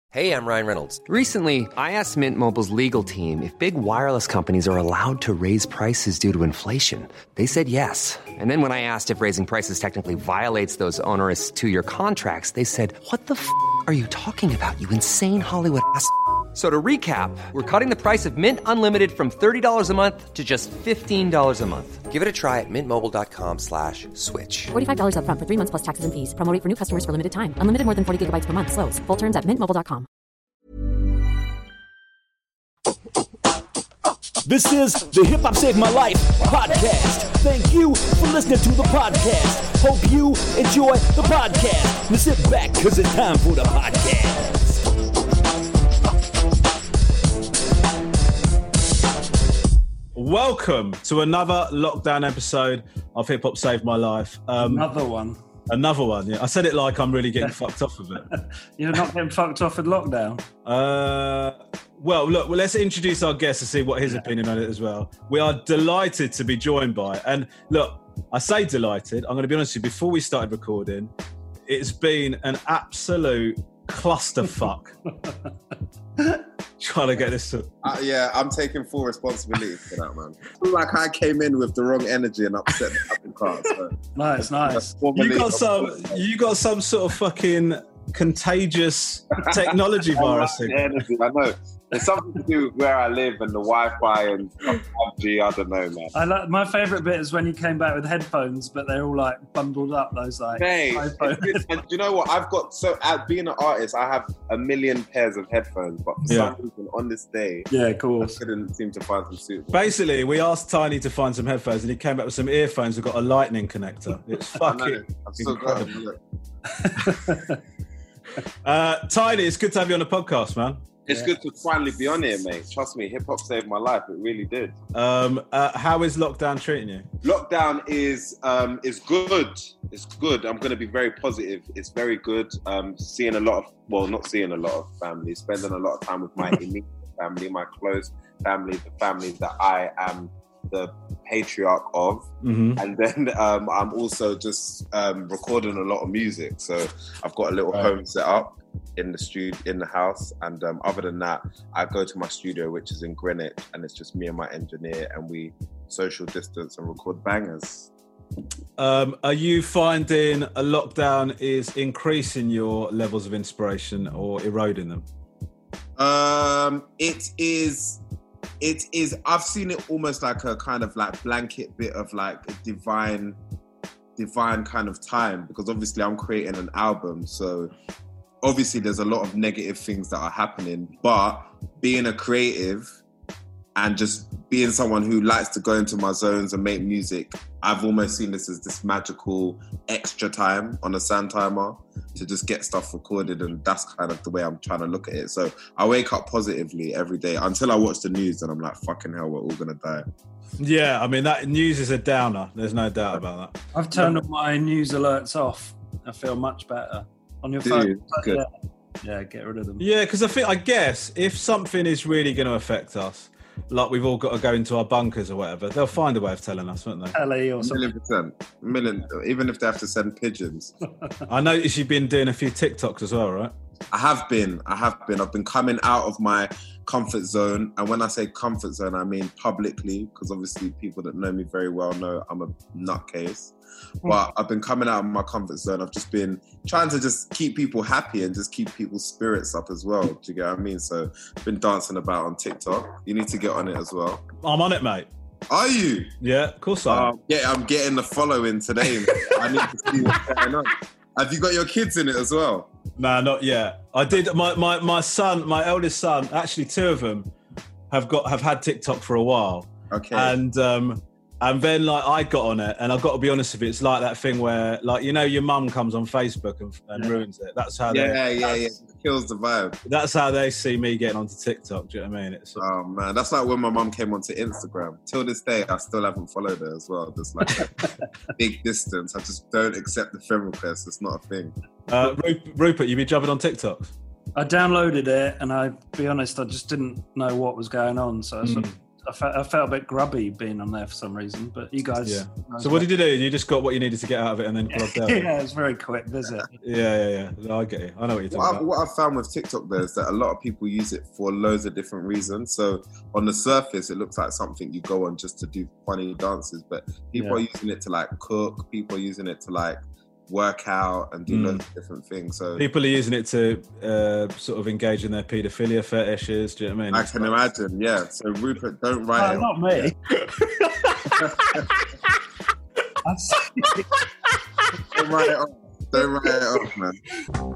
Hey, I'm Ryan Reynolds. Recently, I asked Mint Mobile's legal team if big wireless companies are allowed to raise prices due to inflation. They said yes. And then when I asked if raising prices technically violates those onerous two-year contracts, they said, "What the f*** are you talking about, you insane Hollywood ass?" So to recap, we're cutting the price of Mint Unlimited from $30 a month to just $15 a month. Give it a try at mintmobile.com/switch. $45 up front for 3 months plus taxes and fees. Promo rate for new customers for limited time. Unlimited more than 40 gigabytes per month. Slows full terms at mintmobile.com. This is the Hip Hop Saved My Life podcast. Thank you for listening to the podcast. Hope you enjoy the podcast. Now sit back, because it's time for the podcast. Welcome to another lockdown episode of Hip Hop Saved My Life. Another one, yeah. I said it like I'm really getting fucked off of it. You're not getting fucked off with lockdown? Well, let's introduce our guest and see what his opinion on it as well. We are delighted to be joined by, and look, I say delighted, I'm going to be honest with you, before we started recording, it's been an absolute clusterfuck. Trying to get this to... yeah, I'm taking full responsibility for that, man. I feel like I came in with the wrong energy and upset the fucking car. So. Nice. You got some sort of fucking contagious technology virus thing. Energy, I know. It's something to do with where I live and the Wi-Fi and 5G, I don't know, man. My favourite bit is when you came back with headphones, but they're all like bundled up, those like... Hey, and do you know what? I've got, being an artist, I have a million pairs of headphones, but for some reason on this day, of course, I couldn't seem to find some suitable. Basically, we asked Tiny to find some headphones and he came back with some earphones that got a lightning connector. It's fucking incredible. Tiny, it's good to have you on the podcast, man. It's good to finally be on here, mate. Trust me, hip hop saved my life. It really did. How is lockdown treating you? Lockdown is good. It's good. I'm going to be very positive. It's very good. Not seeing a lot of family, spending a lot of time with my immediate family, my close family, the family that I am the patriarch of. Mm-hmm. And then I'm also just recording a lot of music. So I've got a little home set up in the studio, in the house, and other than that, I go to my studio, which is in Greenwich, and it's just me and my engineer, and we social distance and record bangers. Are you finding a lockdown is increasing your levels of inspiration or eroding them? It is. I've seen it almost like a kind of like blanket bit of like a divine kind of time, because obviously I'm creating an album, so obviously there's a lot of negative things that are happening, but being a creative and just being someone who likes to go into my zones and make music, I've almost seen this as this magical extra time on a sand timer to just get stuff recorded, and that's kind of the way I'm trying to look at it. So I wake up positively every day until I watch the news and I'm like, fucking hell, we're all gonna die. Yeah, I mean, that news is a downer. There's no doubt about that. I've turned all my news alerts off. I feel much better. On your phone. Good. Yeah, get rid of them. Yeah, because I guess if something is really going to affect us, like we've all got to go into our bunkers or whatever, they'll find a way of telling us, won't they? LA or something. 1,000,000%. Even if they have to send pigeons. I noticed you've been doing a few TikToks as well, right? I have been. I've been coming out of my comfort zone. And when I say comfort zone, I mean publicly, because obviously people that know me very well know I'm a nutcase. But I've been coming out of my comfort zone. I've just been trying to just keep people happy and just keep people's spirits up as well. Do you get what I mean? So I've been dancing about on TikTok. You need to get on it as well. I'm on it, mate. Are you? Yeah, of course I am. Yeah, I'm getting the following today. I need to see what's going on. Have you got your kids in it as well? Nah, not yet. I did. My son, my eldest son, actually two of them have had TikTok for a while. Okay. And then, like, I got on it, and I've got to be honest with you, it's like that thing where, like, you know, your mum comes on Facebook and ruins it. That's how it kills the vibe. That's how they see me getting onto TikTok. Do you know what I mean? Oh man, that's like when my mum came onto Instagram. Till this day, I still haven't followed her as well. There's like a big distance. I just don't accept the friend request. It's not a thing. Rupert, you be jumping on TikTok? I downloaded it, and I'll be honest, I just didn't know what was going on, so I felt a bit grubby being on there for some reason, but you guys. Yeah. So what did you do? You just got what you needed to get out of it and then plugged out? Yeah, it was very quick visit. Yeah. No, I get you. I know what you're talking about. What I've found with TikTok though is that a lot of people use it for loads of different reasons. So on the surface, it looks like something you go on just to do funny dances, but people are using it to like cook. People are using it to like work out and do loads of different things. So people are using it to sort of engage in their paedophilia fetishes. Do you know what I mean? I can imagine, yeah. So Rupert, don't write it. Not me. Don't write it off. Don't write it off, man.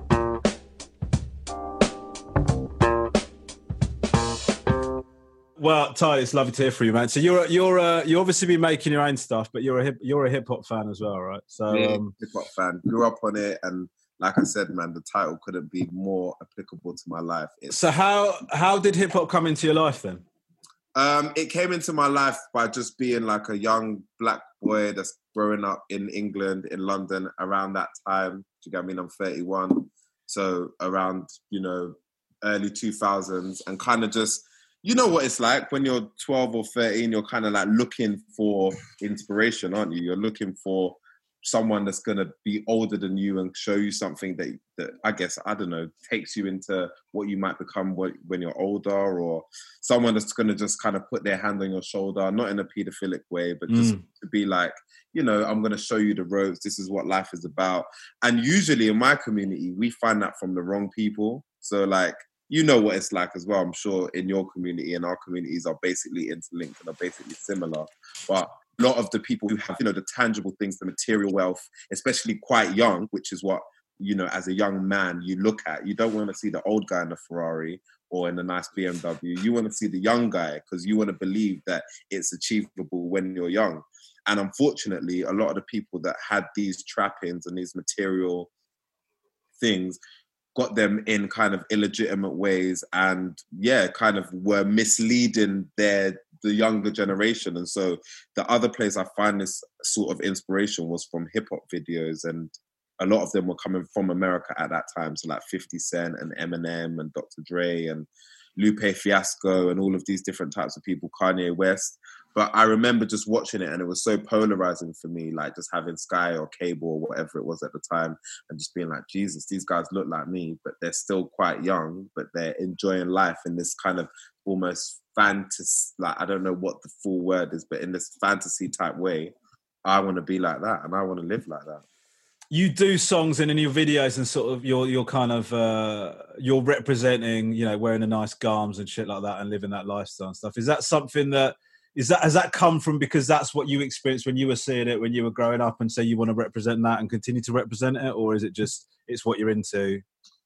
Well, Ty, it's lovely to hear from you, man. So you obviously be making your own stuff, but you're a hip hop fan as well, right? So hip hop fan, grew up on it, and like I said, man, the title couldn't be more applicable to my life. So how did hip hop come into your life then? It came into my life by just being like a young black boy that's growing up in England, in London, around that time. Do you get what I mean? I'm 31, so around early 2000s, and kind of just. You know what it's like when you're 12 or 13, you're kind of like looking for inspiration, aren't you? You're looking for someone that's going to be older than you and show you something that I guess, I don't know, takes you into what you might become when you're older, or someone that's going to just kind of put their hand on your shoulder, not in a paedophilic way, but just to be like, I'm going to show you the ropes. This is what life is about. And usually in my community, we find that from the wrong people. So like, you know what it's like as well. I'm sure in your community and our communities are basically interlinked and are basically similar. But a lot of the people who have, the tangible things, the material wealth, especially quite young, which is what, as a young man, you look at. You don't want to see the old guy in a Ferrari or in a nice BMW. You want to see the young guy because you want to believe that it's achievable when you're young. And unfortunately, a lot of the people that had these trappings and these material things got them in kind of illegitimate ways and kind of were misleading the younger generation. And so the other place I find this sort of inspiration was from hip hop videos, and a lot of them were coming from America at that time. So like 50 Cent and Eminem and Dr. Dre and Lupe Fiasco and all of these different types of people, Kanye West. But I remember just watching it and it was so polarizing for me, like just having Sky or cable or whatever it was at the time and just being like, Jesus, these guys look like me, but they're still quite young, but they're enjoying life in this kind of almost fantasy, like, I don't know what the full word is, but in this fantasy type way. I want to be like that and I want to live like that. You do songs and in your videos and sort of you're kind of you're representing, wearing the nice garms and shit like that and living that lifestyle and stuff. Is that something has that come from because that's what you experienced when you were seeing it, when you were growing up, and so you want to represent that and continue to represent it? Or is it just, it's what you're into?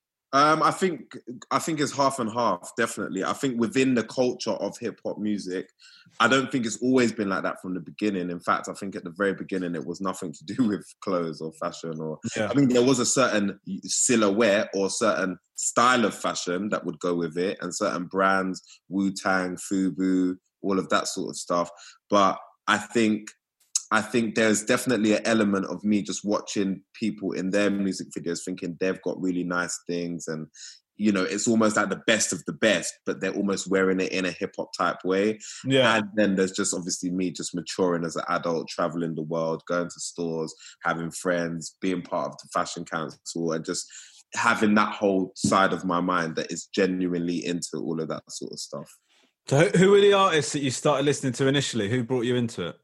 I think it's half and half, definitely. I think within the culture of hip hop music, I don't think it's always been like that from the beginning. In fact, I think at the very beginning, it was nothing to do with clothes or fashion I mean, there was a certain silhouette or certain style of fashion that would go with it, and certain brands, Wu-Tang, FUBU, all of that sort of stuff. But I think there's definitely an element of me just watching people in their music videos thinking they've got really nice things and, it's almost like the best of the best, but they're almost wearing it in a hip hop type way. Yeah. And then there's just obviously me just maturing as an adult, traveling the world, going to stores, having friends, being part of the fashion council, and just having that whole side of my mind that is genuinely into all of that sort of stuff. So who were the artists that you started listening to initially? Who brought you into it?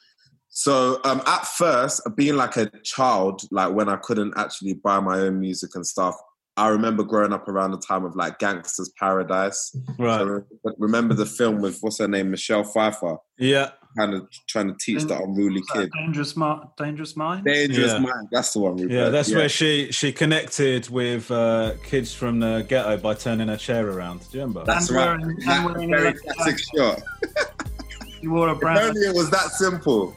So at first, being like a child, like when I couldn't actually buy my own music and stuff, I remember growing up around the time of like Gangsta's Paradise. Right. So remember the film with, what's her name, Michelle Pfeiffer? Yeah. Kind of trying to teach the unruly kid. Dangerous Mind? Dangerous Mind, that's the one. Yeah, that's where she connected with kids from the ghetto by turning her chair around. Do you remember? That's right. That very classic shot. You wore a brand. If only it was that simple.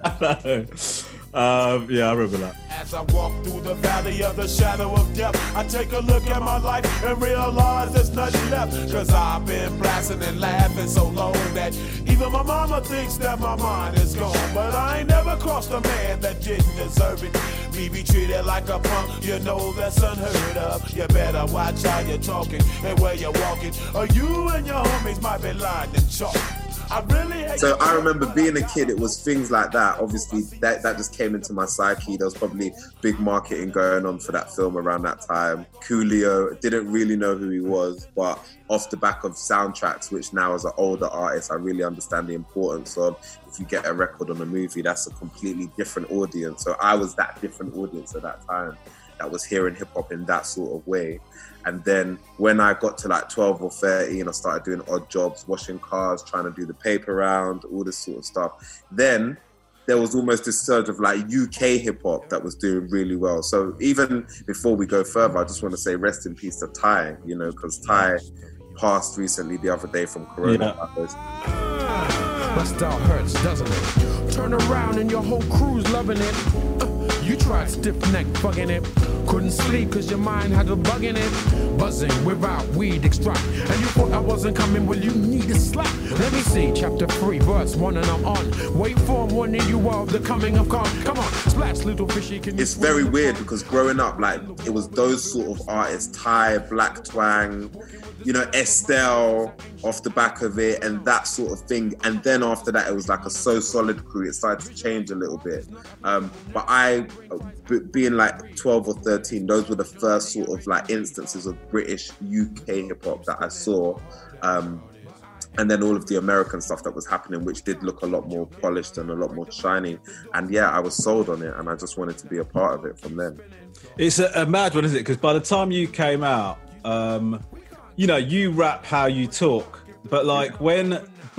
Yeah, I remember that. As I walk through the valley of the shadow of death, I take a look at my life and realize there's nothing left. Cause I've been blasting and laughing so long that even my mama thinks that my mind is gone. But I ain't never crossed a man that didn't deserve it. Me be treated like a punk, you know that's unheard of. You better watch how you're talking and where you're walking, or you and your homies might be lying and chalk. I really hate So I remember being a kid, it was things like that. Obviously, that just came into my psyche. There was probably big marketing going on for that film around that time. Coolio, didn't really know who he was, but off the back of soundtracks, which now as an older artist, I really understand the importance of. If you get a record on a movie, that's a completely different audience. So I was that different audience at that time that was hearing hip hop in that sort of way. And then when I got to like 12 or 13, I started doing odd jobs, washing cars, trying to do the paper round, all this sort of stuff. Then there was almost this surge of like UK hip hop that was doing really well. So even before we go further, I just want to say rest in peace to Ty, you know, because Ty passed recently the other day from coronavirus. My style hurts, doesn't it? Turn around and your whole crew's loving it. You tried stiff neck bugging it. Couldn't sleep cause your mind had a bug in it. Buzzing without weed extract. And you thought I wasn't coming, well you need a slap. Let me see, chapter 3, verse 1 and I'm on. Wait for I'm warning you of the coming of Khan. Come on, splash little fishy. Can you It's very weird because growing up, like, it was those sort of artists, Ty, Black Twang, you know, Estelle off the back of it and that sort of thing. And then after that, it was like a So Solid crew. It started to change a little bit. But I, being like 12 or 13, those were the first sort of like instances of British UK hip hop that I saw. And then all of the American stuff that was happening, which did look a lot more polished and a lot more shiny. And yeah, I was sold on it and I just wanted to be a part of it from then. It's a mad one, isn't it? Because by the time you came out, you know, you rap how you talk. But like when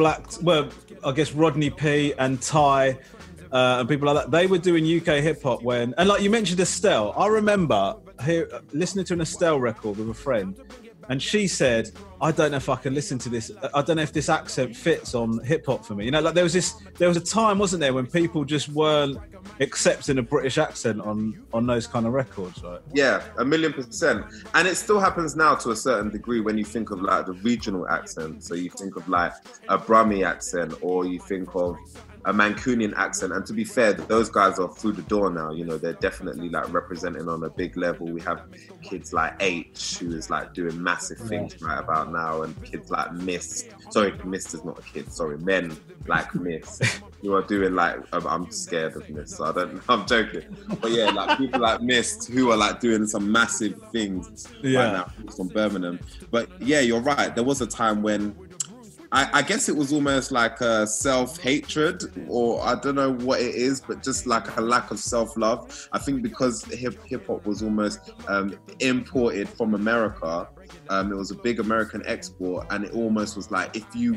I guess Rodney P and Ty and people like that, they were doing UK hip hop when, and like you mentioned Estelle, I remember listening to an Estelle record with a friend, and she said, I don't know if I can listen to this. I don't know if this accent fits on hip hop for me. You know, like there was a time, wasn't there, when people just weren't accepting a British accent on those kind of records, right? Yeah, 1,000,000%. And it still happens now to a certain degree when you think of like the regional accent. So you think of like a Brummie accent, or you think of a Mancunian accent. And to be fair, those guys are through the door now. You know, they're definitely like representing on a big level. We have kids like H, who is like doing massive things right about now, and kids like Mist. Sorry, Mist is not a kid. Sorry, men like Mist. You are doing like, I'm scared of Mist, so I'm joking. But yeah, like people like Mist who are like doing some massive things right now from Birmingham. But yeah, you're right. There was a time when I guess it was almost like a self-hatred, or I don't know what it is, but just like a lack of self-love. I think because hip-hop was almost imported from America, it was a big American export, and it almost was like if you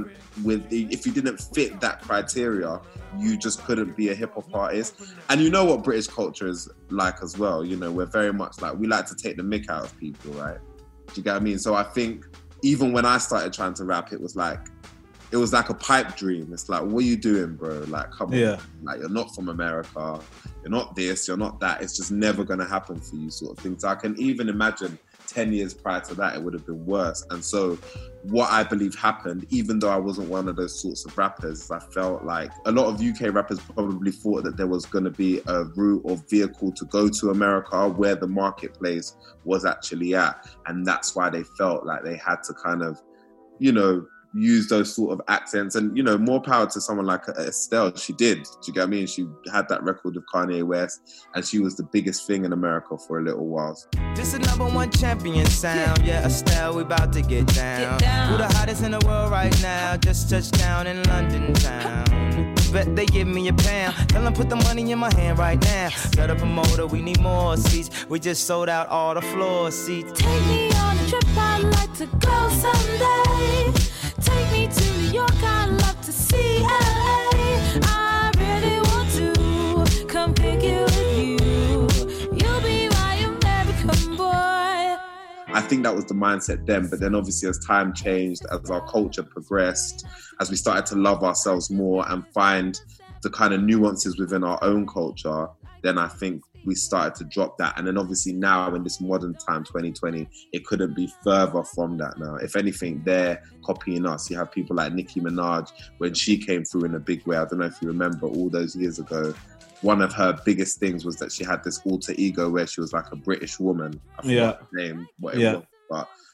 didn't fit that criteria, you just couldn't be a hip-hop artist. And you know what British culture is like as well. You know, we're very much like, we like to take the mick out of people, right? Do you get what I mean? So I think even when I started trying to rap, it was like a pipe dream. It's like, what are you doing, bro? Like, come on. Like, you're not from America. You're not this, you're not that. It's just never going to happen for you, sort of thing. So I can even imagine 10 years prior to that, it would have been worse. And so what I believe happened, even though I wasn't one of those sorts of rappers, I felt like a lot of UK rappers probably thought that there was going to be a route or vehicle to go to America where the marketplace was actually at. And that's why they felt like they had to kind of, you know, use those sort of accents. And, you know, more power to someone like Estelle. She did. Do you get what I mean? She had that record with Kanye West, and she was the biggest thing in America for a little while. This is #1 champion sound. Yeah, Estelle, we about to get down. Who the hottest in the world right now? Just touched down in London town. Bet they give me a pound. Tell them put the money in my hand right now. Got a promoter, we need more seats. We just sold out all the floor seats. Take me on a trip, I'd like to go someday. Take me to New York, I'd love to see LA. I really want to come pick you with you. You'll be my American boy. I think that was the mindset then, but then obviously as time changed, as our culture progressed, as we started to love ourselves more and find the kind of nuances within our own culture, then I think we started to drop that. And then obviously now in this modern time, 2020, it couldn't be further from that now. If anything, they're copying us. You have people like Nicki Minaj, when she came through in a big way. I don't know if you remember all those years ago. One of her biggest things was that she had this alter ego where she was like a British woman. I forgot the name, what it was. But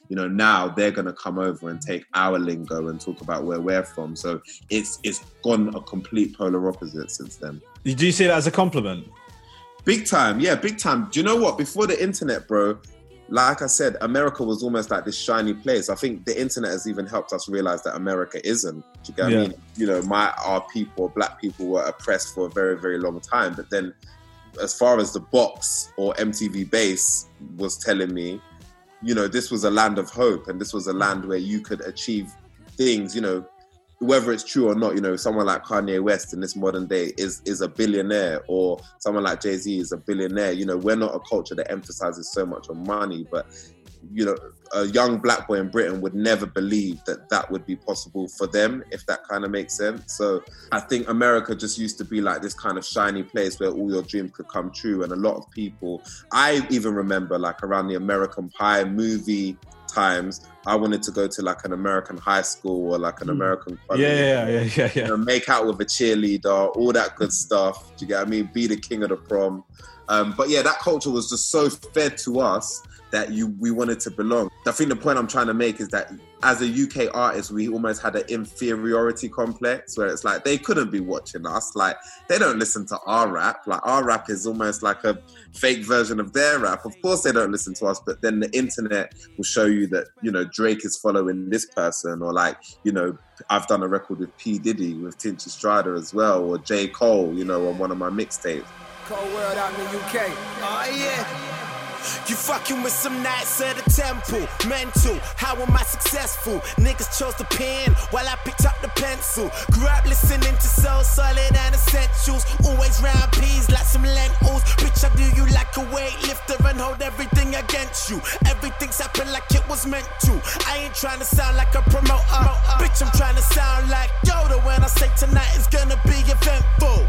you know, now they're going to come over and take our lingo and talk about where we're from. So it's gone a complete polar opposite since then. Do you see that as a compliment? Big time, yeah, big time. Do you know what? Before the internet, bro, like I said, America was almost like this shiny place. I think the internet has even helped us realize that America isn't. Do you get what I mean? You know, our people, black people, were oppressed for a very, very long time. But then, as far as the box or MTV Base was telling me, you know, this was a land of hope, and this was a land where you could achieve things, you know, whether it's true or not. You know, someone like Kanye West in this modern day is a billionaire, or someone like Jay-Z is a billionaire. You know, we're not a culture that emphasizes so much on money, but, you know, a young black boy in Britain would never believe that that would be possible for them, if that kind of makes sense. So I think America just used to be like this kind of shiny place where all your dreams could come true. And a lot of people, I even remember like around the American Pie movie times, I wanted to go to like an American high school or like an American college. Yeah. You know, make out with a cheerleader, all that good stuff. Do you get what I mean? Be the king of the prom. But yeah, that culture was just so fed to us that we wanted to belong. I think the point I'm trying to make is that as a UK artist, we almost had an inferiority complex where it's like, they couldn't be watching us. Like, they don't listen to our rap. Like, our rap is almost like a fake version of their rap. Of course they don't listen to us, but then the internet will show you that, you know, Drake is following this person, or like, you know, I've done a record with P. Diddy, with Tinchy Stryder as well, or J. Cole, you know, on one of my mixtapes. Cold world out in the UK. Oh yeah. You fucking with some knights of the temple. Mental, how am I successful? Niggas chose the pen while I picked up the pencil. Grew up listening to Soul Solid and Essentials. Always round peas like some lentils. Bitch, I do you like a weightlifter and hold everything against you. Everything's happened like it was meant to. I ain't trying to sound like a promoter. Bitch, I'm trying to sound like Yoda when I say tonight is gonna be eventful.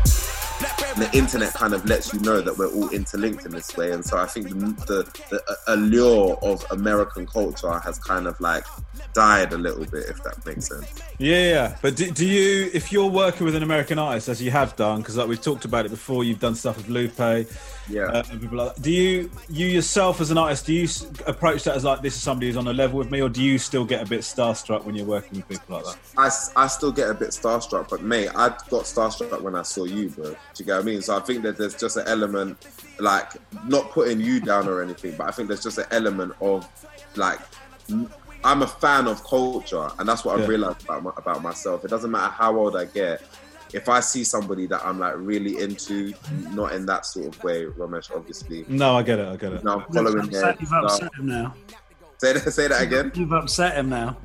The internet kind of lets you know that we're all interlinked in this way, and so I think the allure of American culture has kind of like died a little bit, if that makes sense. Yeah. But do you, if you're working with an American artist, as you have done, because like we've talked about it before, you've done stuff with Lupe, and people like that. Do you yourself as an artist, do you approach that as like, this is somebody who's on a level with me, or do you still get a bit starstruck when you're working with people like that? I still get a bit starstruck, but mate, I got starstruck when I saw you, bro. Do you get what I mean? So I think that there's just an element, like, not putting you down or anything, but I think there's just an element of like, I'm a fan of culture, and that's what I've realized about myself. It doesn't matter how old I get. If I see somebody that I'm like really into, not in that sort of way, Ramesh, obviously. No, I get it. No, I'm following their You've upset him now. Say that again. You've upset him now.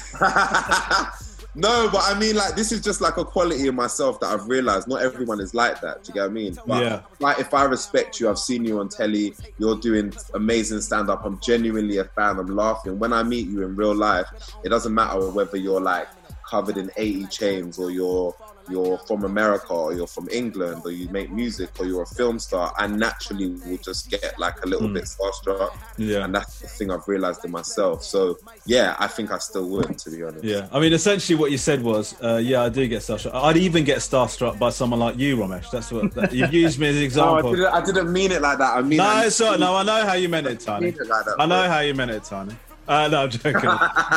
No, but I mean, like, this is just like a quality in myself that I've realized. Not everyone is like that. Do you get what I mean? But like, if I respect you, I've seen you on telly, you're doing amazing stand-up, I'm genuinely a fan, I'm laughing. When I meet you in real life, it doesn't matter whether you're like covered in 80 chains, or you're from America, or you're from England, or you make music, or you're a film star, I naturally will just get like a little bit starstruck. Yeah. And that's the thing I've realized in myself. So yeah, I think I still would, to be honest. Yeah. I mean, essentially what you said was, I do get starstruck. I'd even get starstruck by someone like you, Ramesh. That's what you've used me as an example. No, I didn't mean it like that. I mean, no, it's not. No, I know how you meant it, Tiny. I know how you meant it, Tiny. No, I'm joking.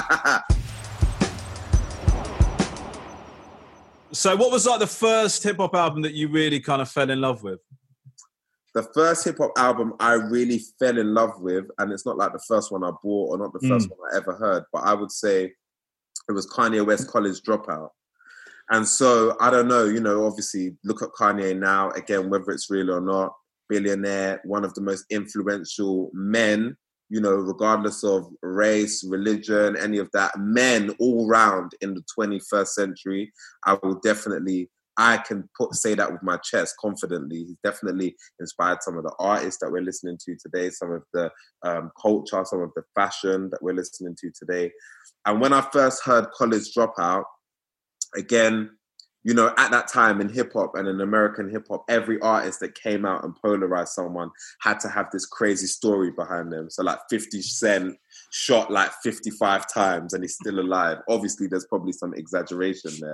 So what was like the first hip-hop album that you really kind of fell in love with? The first hip-hop album I really fell in love with, and it's not like the first one I bought or not the first one I ever heard, but I would say it was Kanye West, College Dropout. And so, I don't know, you know, obviously, look at Kanye now, again, whether it's real or not, billionaire, one of the most influential men, you know, regardless of race, religion, any of that, men all round in the 21st century. I can say that with my chest confidently. He's definitely inspired some of the artists that we're listening to today, some of the culture, some of the fashion that we're listening to today. And when I first heard College Dropout, again, you know, at that time in hip-hop and in American hip-hop, every artist that came out and polarized someone had to have this crazy story behind them. So like 50 Cent shot like 55 times and he's still alive. Obviously, there's probably some exaggeration there.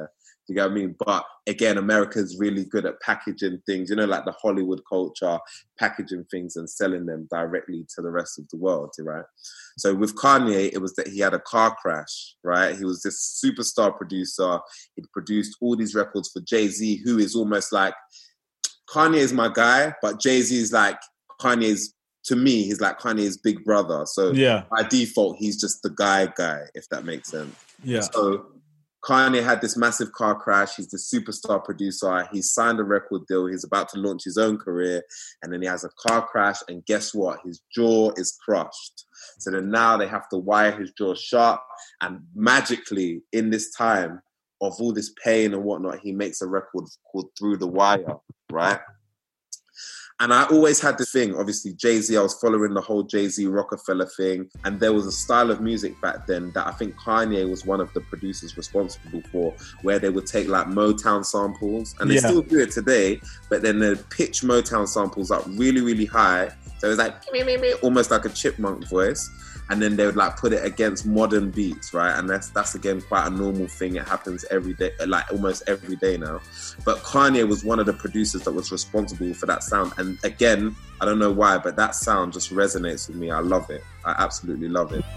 you get what I mean? But again, America's really good at packaging things, you know, like the Hollywood culture, packaging things and selling them directly to the rest of the world, right? So with Kanye, it was that he had a car crash, right? He was this superstar producer. He'd produced all these records for Jay-Z, who is almost like, Kanye is my guy, but Jay-Z is like Kanye's, to me, he's like Kanye's big brother. So by default, he's just the guy, if that makes sense. Yeah. So Kanye had this massive car crash. He's the superstar producer. He signed a record deal. He's about to launch his own career. And then he has a car crash. And guess what? His jaw is crushed. So then now they have to wire his jaw shut. And magically, in this time of all this pain and whatnot, he makes a record called Through the Wire, right? And I always had this thing, obviously, Jay-Z, I was following the whole Jay-Z Rockefeller thing. And there was a style of music back then that I think Kanye was one of the producers responsible for, where they would take like Motown samples, and they still do it today, but then they'd pitch Motown samples up really, really high. So it was like, almost like a chipmunk voice. And then they would like put it against modern beats, right? And that's again quite a normal thing. It happens every day, like almost every day now. But Kanye was one of the producers that was responsible for that sound. And again, I don't know why, but that sound just resonates with me. I love it. I absolutely love it.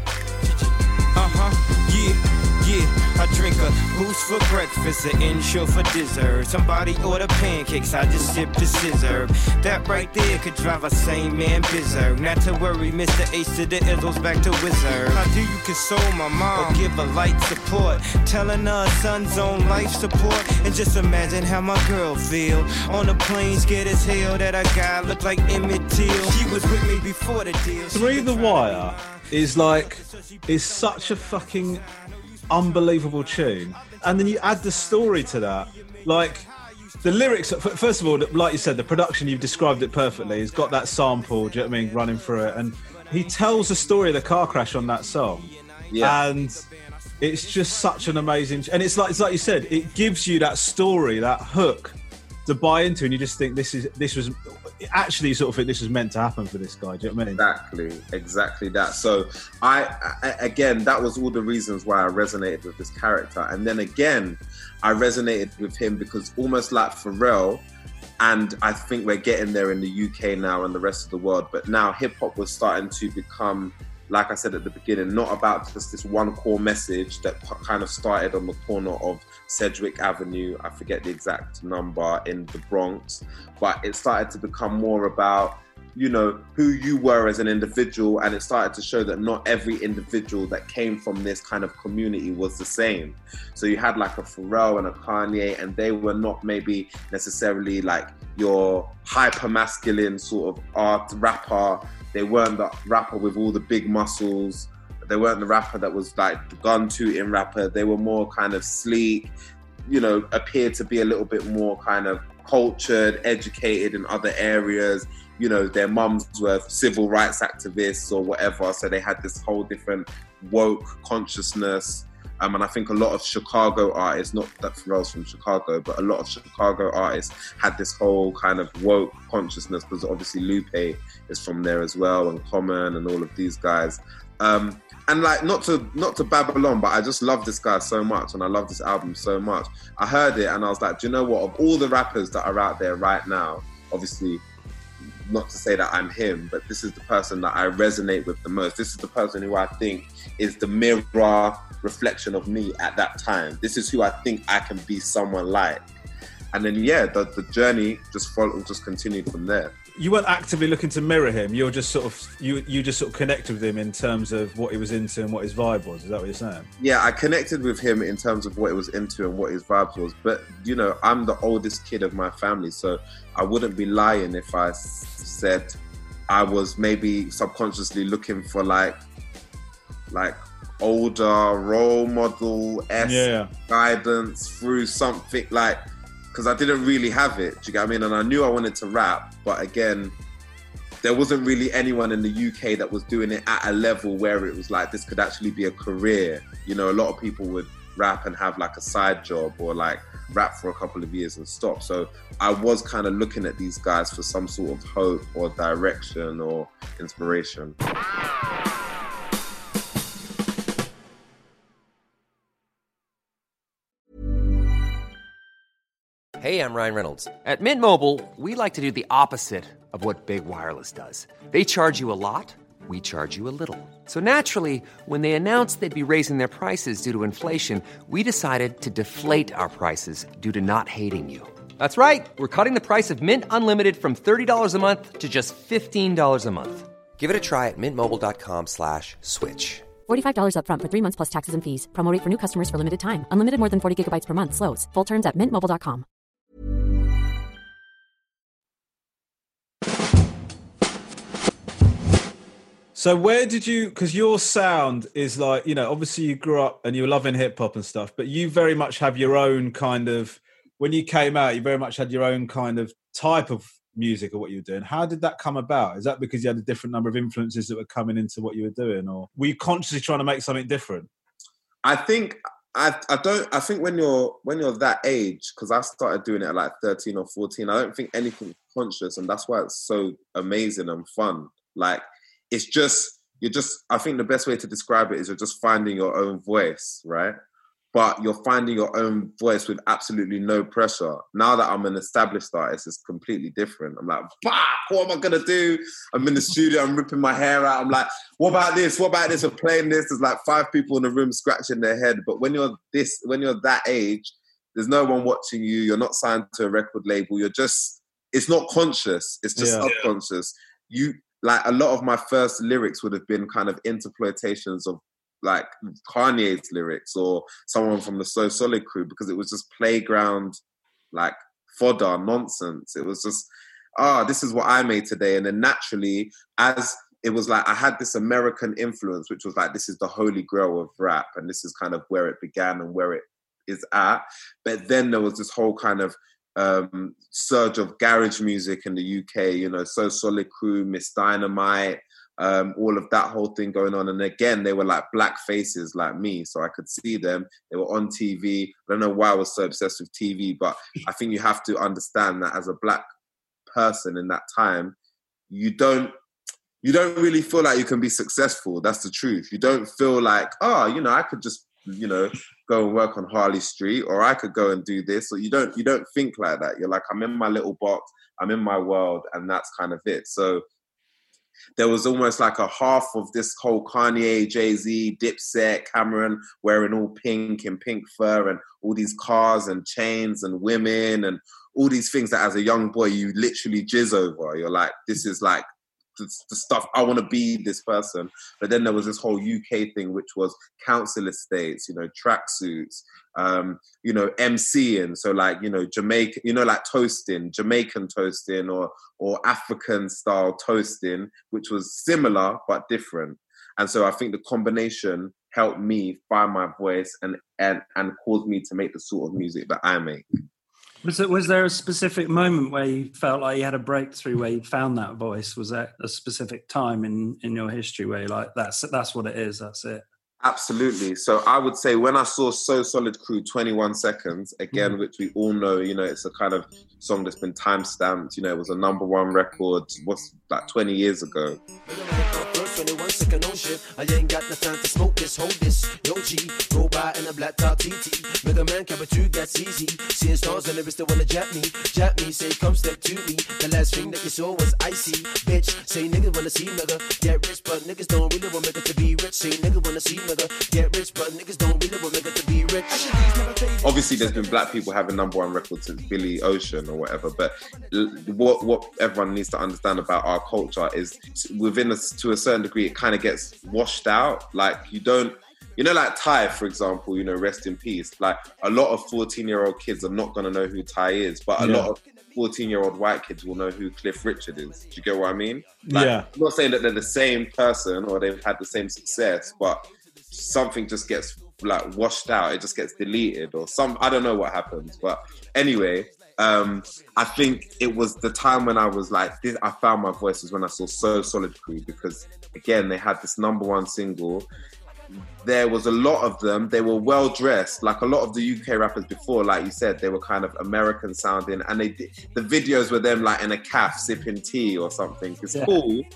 I drink a boost for breakfast, an insure for dessert. Somebody order pancakes, I just sip the scissor. That right there could drive a sane man berserk. Not to worry, Mr. Ace to the Izzles back to Wizard. How do you console my mom or give her light support? Telling her son's on life support. And just imagine how my girl feel on the plane, scared as hell that a guy looked like Emmett Till. She was with me before the deal. Through the Wire is like, is such a fucking unbelievable tune, and then you add the story to that. Like the lyrics, first of all, like you said, the production, you've described it perfectly. He's got that sample, do you know what I mean, running through it, and he tells the story of the car crash on that song. And it's just such an amazing, and it's like you said, it gives you that story, that hook to buy into, and you just think this was actually, you sort of think this was meant to happen for this guy. Do you know what I mean? Exactly that. So I again, that was all the reasons why I resonated with this character. And then again, I resonated with him because almost like Pharrell, and I think we're getting there in the UK now and the rest of the world, but now hip hop was starting to become, like I said at the beginning, not about just this one core message that kind of started on the corner of Sedgwick Avenue, I forget the exact number, in the Bronx, but it started to become more about, you know, who you were as an individual, and it started to show that not every individual that came from this kind of community was the same. So you had like a Pharrell and a Kanye, and they were not maybe necessarily like your hyper-masculine sort of art rapper. They weren't the rapper with all the big muscles. They weren't the rapper that was like the gun-tooting rapper. They were more kind of sleek, you know, appeared to be a little bit more kind of cultured, educated in other areas. You know, their mums were civil rights activists or whatever. So they had this whole different woke consciousness. And I think a lot of Chicago artists, not that Pharrell's from Chicago, but a lot of Chicago artists had this whole kind of woke consciousness, because obviously Lupe is from there as well, and Common and all of these guys. And like, not to babble on, but I just love this guy so much, and I love this album so much. I heard it and I was like, do you know what? Of all the rappers that are out there right now, obviously, not to say that I'm him, but this is the person that I resonate with the most. This is the person who I think is the mirror reflection of me at that time. This is who I think I can be someone like. And then, the journey just continued from there. You weren't actively looking to mirror him. You're just sort of you just sort of connected with him in terms of what he was into and what his vibe was. Is that what you're saying? Yeah, I connected with him in terms of what he was into and what his vibes was. But you know, I'm the oldest kid of my family, so I wouldn't be lying if I said I was maybe subconsciously looking for like older role model guidance through something like. Because I didn't really have it, do you get what I mean? And I knew I wanted to rap, but again, there wasn't really anyone in the UK that was doing it at a level where it was like, this could actually be a career. You know, a lot of people would rap and have like a side job, or like rap for a couple of years and stop. So I was kind of looking at these guys for some sort of hope or direction or inspiration. Hey, I'm Ryan Reynolds. At Mint Mobile, we like to do the opposite of what Big Wireless does. They charge you a lot, we charge you a little. So naturally, when they announced they'd be raising their prices due to inflation, we decided to deflate our prices due to not hating you. That's right. We're cutting the price of Mint Unlimited from $30 a month to just $15 a month. Give it a try at mintmobile.com/switch. $45 up front for 3 months plus taxes and fees. Promo rate for new customers for limited time. Unlimited more than 40 gigabytes per month. Slows full terms at mintmobile.com. So where did you, because your sound is like, you know, obviously you grew up and you were loving hip hop and stuff, but you very much have your own kind of, when you came out, you very much had your own kind of type of music or what you were doing. How did that come about? Is that because you had a different number of influences that were coming into what you were doing, or were you consciously trying to make something different? I think I think when you're that age, because I started doing it at like 13 or 14, I don't think anything's conscious, and that's why it's so amazing and fun. Like, it's just, I think the best way to describe it is you're just finding your own voice, right? But you're finding your own voice with absolutely no pressure. Now that I'm an established artist, it's completely different. I'm like, bah, what am I going to do? I'm in the studio, I'm ripping my hair out. I'm like, what about this? What about this? I'm playing this. There's like 5 people in the room scratching their head. But when you're that age, there's no one watching you. You're not signed to a record label. It's not conscious. It's just subconscious. Like, a lot of my first lyrics would have been kind of interpolations of like Kanye's lyrics or someone from the So Solid crew, because it was just playground, like fodder nonsense. It was just, this is what I made today. And then naturally, as it was like, I had this American influence, which was like, this is the holy grail of rap. And this is kind of where it began and where it is at. But then there was this whole kind of surge of garage music in the UK, you know, So Solid crew, Miss Dynamite, all of that whole thing going on. And again, they were like black faces like me, so I could see them. They were on TV. I don't know why I was so obsessed with TV, but I think you have to understand that as a black person in that time, you don't really feel like you can be successful. That's the truth. You don't feel like, you know, I could just, you know, go and work on Harley Street, or I could go and do this. Or you don't think like that. You're like, I'm in my little box, I'm in my world, and that's kind of it. So there was almost like a half of this whole Kanye, Jay-Z, Dipset, Cameron wearing all pink and pink fur and all these cars and chains and women and all these things that as a young boy you literally jizz over. You're like, this is like the stuff, I want to be this person. But then there was this whole UK thing, which was council estates, you know, tracksuits, you know, MCing. So like, you know, Jamaica, you know, like toasting, Jamaican toasting or African style toasting, which was similar but different. And so I think the combination helped me find my voice and caused me to make the sort of music that I make. Was there a specific moment where you felt like you had a breakthrough, where you found that voice? Was that a specific time in your history where you're like, that's what it is, that's it? Absolutely. So I would say when I saw So Solid crew 21 Seconds, again, which we all know, you know, it's a kind of song that's been time-stamped, you know, it was a #1 record, like 20 years ago. 21 second on shit. I ain't got the time to smoke this, hold this. Yo G, go by in a black top TT. Mega Man, Kappa 2, that's easy. Seeing stars and lyrics that wanna jap me. Say come step to me. The last thing that you saw was icy. Bitch, say niggas wanna see nigga get rich, but niggas don't really want nigga to be rich. Say niggas wanna see nigga get rich, but niggas don't really want nigga to be rich. Obviously, there's been black people having #1 records since Billy Ocean or whatever, but what everyone needs to understand about our culture is within us, to a certain degree, it kind of gets washed out. Like, you don't, you know, like Ty, for example, you know, rest in peace. Like, a lot of 14-year-old kids are not going to know who Ty is, but a lot of 14-year-old white kids will know who Cliff Richard is. Do you get what I mean? Like, I'm not saying that they're the same person or they've had the same success, but something just gets like washed out. It just gets deleted or I don't know what happens. But anyway, I think it was the time when I was like, I found my voice was when I saw So Solid crew, because again, they had this #1 single. There was a lot of them. They were well dressed, like a lot of the UK rappers before. Like you said, they were kind of American sounding, and the videos were them like in a cafe sipping tea or something. It's cool,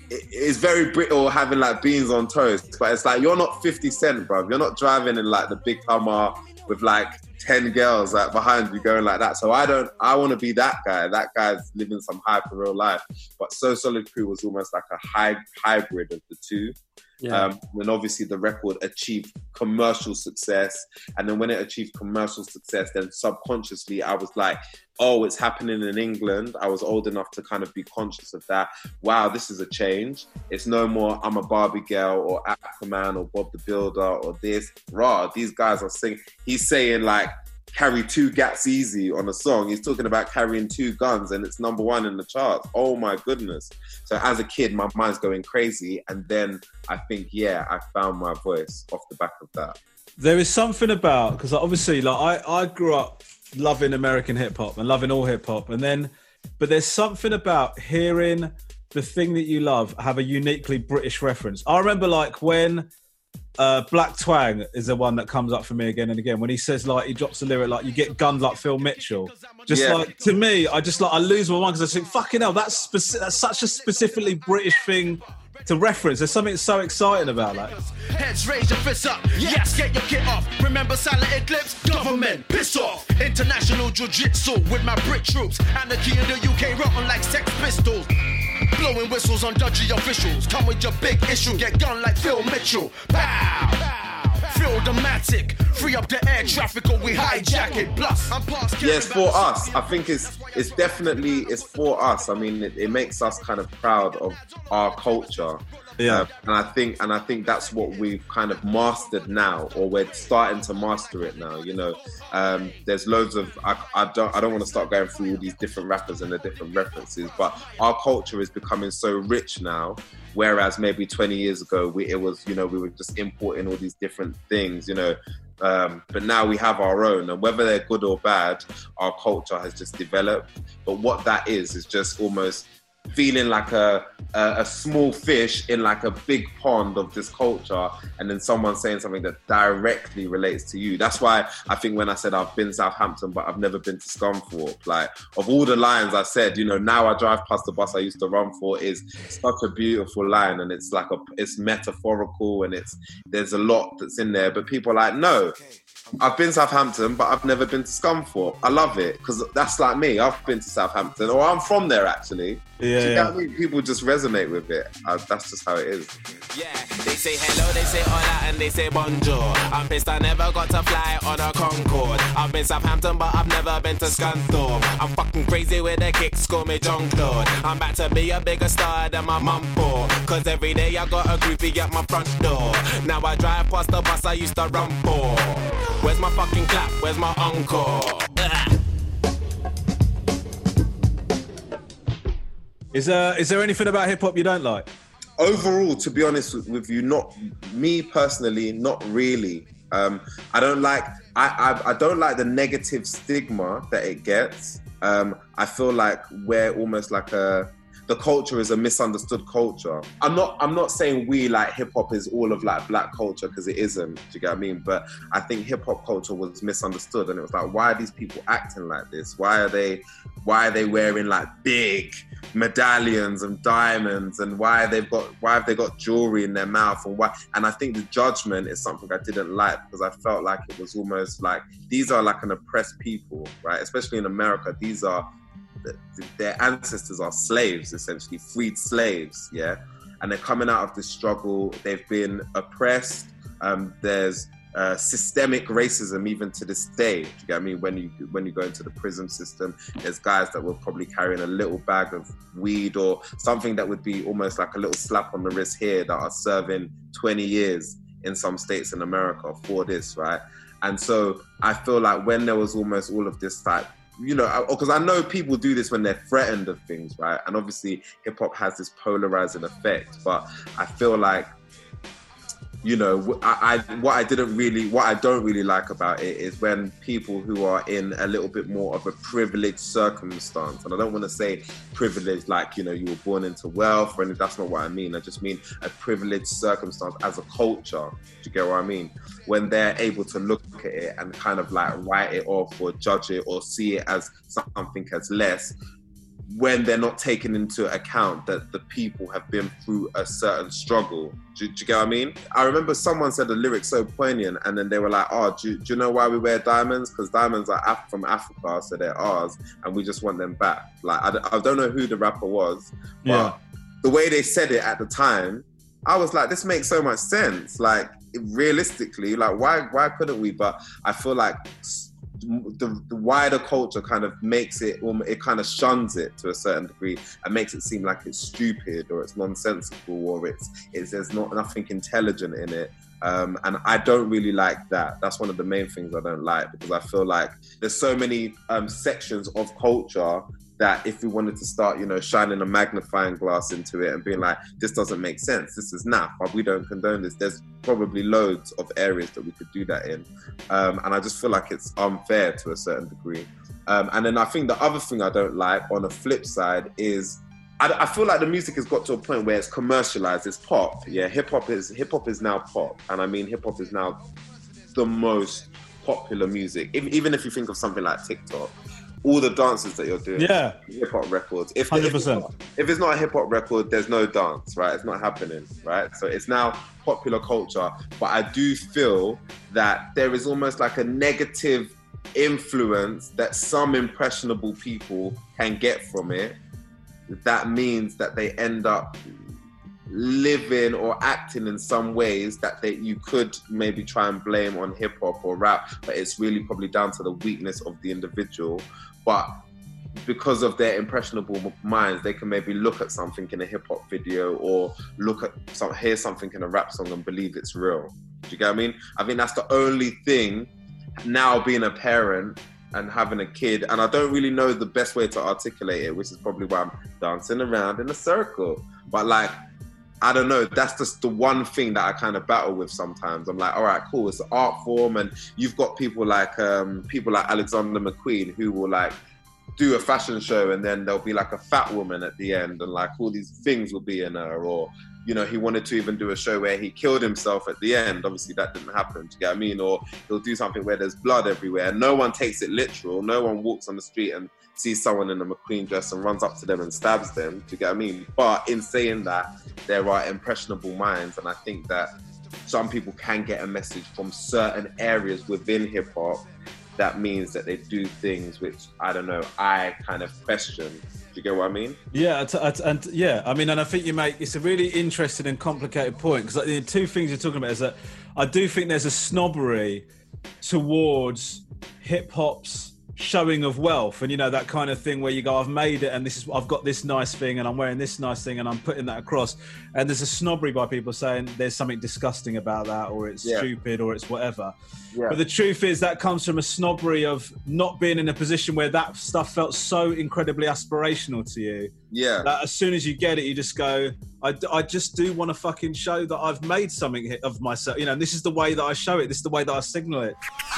it's very brittle, having like beans on toast. But it's like, you're not 50 Cent, bro. You're not driving in like the big Hummer with like 10 girls like behind you going like that. So I want to be that guy. That guy's living some hyper real life. But So Solid Crew was almost like a hybrid of the two. Yeah. When obviously the record achieved commercial success, and then when it achieved commercial success, then subconsciously I was like, oh, it's happening in England. I was old enough to kind of be conscious of that. Wow, this is a change. It's no more I'm a Barbie girl or Aquaman or Bob the Builder or this. These guys are singing. He's saying like, carry 2 gats easy on a song. He's talking about carrying 2 guns and it's #1 in the charts. Oh my goodness. So as a kid, my mind's going crazy. And then I think, I found my voice off the back of that. There is something about, because obviously like I grew up loving American hip hop and loving all hip hop. But there's something about hearing the thing that you love have a uniquely British reference. I remember like when Black Twang is the one that comes up for me again and again when he says like, he drops a lyric like, you get gunned like Phil Mitchell. Like, to me, I lose my mind because I think, fucking hell, that's such a specifically British thing to reference. There's something so exciting about that. Heads raise your fists up, yes, get your kit off. Remember silent eclipse, government, piss off. International jiu-jitsu with my Brit troops. Anarchy in the UK, rotten like Sex Pistols. Blowing whistles on dodgy officials. Come with your big issue, get gunned like Phil Mitchell. Pow! Feel the matic, free up the air traffic or we hijack it. Plus, I'm past. Yes, for us. I think it's definitely for us. I mean, it makes us kind of proud of our culture. Yeah, and I think that's what we've kind of mastered now, or we're starting to master it now. You know, there's loads of I don't want to start going through all these different rappers and the different references, but our culture is becoming so rich now. Whereas maybe 20 years ago, we were just importing all these different things, you know. But now we have our own, and whether they're good or bad, our culture has just developed. But what that is just almost feeling like a small fish in like a big pond of this culture, and then someone saying something that directly relates to you. That's why I think when I said I've been Southampton but I've never been to Scunthorpe, like of all the lines I said, you know, now I drive past the bus I used to run for is such a beautiful line, and it's like it's metaphorical, and there's a lot that's in there, but people are like, no, I've been Southampton, but I've never been to Scunthorpe. I love it, because that's like me. I've been to Southampton, or I'm from there, actually. Yeah. People just resonate with it. That's just how it is. Yeah, they say hello, they say hola, and they say bonjour. I'm pissed I never got to fly on a Concorde. I've been Southampton, but I've never been to Scunthorpe. I'm fucking crazy with the kicks, call me John Claude. I'm about to be a bigger star than my mum for, cause every day I got a groupie at my front door. Now I drive past the bus I used to run for. Where's my fucking clap? Where's my encore? Is there anything about hip hop you don't like? Overall, to be honest with you, not me personally, not really. I don't like the negative stigma that it gets. I feel like we're almost like the culture is a misunderstood culture. I'm not saying we like hip hop is all of like black culture, because it isn't. Do you get what I mean? But I think hip hop culture was misunderstood, and it was like, why are these people acting like this? Why are they wearing like big medallions and diamonds, and why have they got jewelry in their mouth, and why? And I think the judgment is something I didn't like, because I felt like it was almost like these are like an oppressed people, right? Especially in America, these are. Their ancestors are slaves, essentially freed slaves, yeah, and they're coming out of this struggle. They've been oppressed. There's systemic racism even to this day. Do you get what I mean? When you go into the prison system, there's guys that were probably carrying a little bag of weed or something that would be almost like a little slap on the wrist here, that are serving 20 years in some states in America for this, right? And so I feel like when there was almost all of this type, you know, because I know people do this when they're threatened of things, right? And obviously hip hop has this polarizing effect, but I feel like, you know, what I don't really like about it is when people who are in a little bit more of a privileged circumstance, and I don't want to say privileged like, you know, you were born into wealth, or anything. That's not what I mean. I just mean a privileged circumstance as a culture. Do you get what I mean? When they're able to look at it and kind of like write it off or judge it or see it as something as less, when they're not taking into account that the people have been through a certain struggle. Do you get what I mean? I remember someone said a lyric so poignant, and then they were like, oh, do you know why we wear diamonds? Because diamonds are from Africa, so they're ours, and we just want them back. Like, I don't know who the rapper was, but the way they said it at the time, I was like, this makes so much sense. Like, realistically, like, why couldn't we? But I feel like the wider culture kind of makes it kind of shuns it to a certain degree and makes it seem like it's stupid or it's nonsensical or there's nothing intelligent in it. And I don't really like that. That's one of the main things I don't like, because I feel like there's so many sections of culture that if we wanted to start, shining a magnifying glass into it and being like, this doesn't make sense, this is naff, but we don't condone this, there's probably loads of areas that we could do that in. And I just feel like it's unfair to a certain degree. And then I think the other thing I don't like on the flip side is, I feel like the music has got to a point where it's commercialized, it's pop. Yeah, hip hop is now pop. And I mean, hip hop is now the most popular music. Even if you think of something like TikTok, all the dances that you're doing, hip hop records. 100%. If it's not a hip hop record, there's no dance, right? It's not happening, right? So it's now popular culture. But I do feel that there is almost like a negative influence that some impressionable people can get from it. That means that they end up living or acting in some ways that you could maybe try and blame on hip hop or rap, but it's really probably down to the weakness of the individual. But because of their impressionable minds, they can maybe look at something in a hip hop video or hear something in a rap song and believe it's real. Do you get what I mean? I think that's the only thing now, being a parent and having a kid, and I don't really know the best way to articulate it, which is probably why I'm dancing around in a circle. But like, I don't know, that's just the one thing that I kind of battle with sometimes. I'm like, all right, cool, it's an art form, and you've got people like Alexander McQueen who will like do a fashion show and then there'll be like a fat woman at the end and like all these things will be in her, or he wanted to even do a show where he killed himself at the end. Obviously that didn't happen, do you get what I mean? Or he'll do something where there's blood everywhere. No one takes it literal. No one walks on the street and sees someone in a McQueen dress and runs up to them and stabs them, do you get what I mean? But in saying that, there are impressionable minds, and I think that some people can get a message from certain areas within hip hop that means that they do things which, I don't know, I kind of question. Do you get what I mean? Yeah, and I think it's a really interesting and complicated point, because the two things you're talking about is that I do think there's a snobbery towards hip hop's showing of wealth, and that kind of thing where you go, I've made it, and I've got this nice thing, and I'm wearing this nice thing, and I'm putting that across. And there's a snobbery by people saying there's something disgusting about that, or it's stupid, or it's whatever. Yeah. But the truth is that comes from a snobbery of not being in a position where that stuff felt so incredibly aspirational to you. Yeah. That as soon as you get it, you just go, I just do want to fucking show that I've made something of myself. And this is the way that I show it. This is the way that I signal it.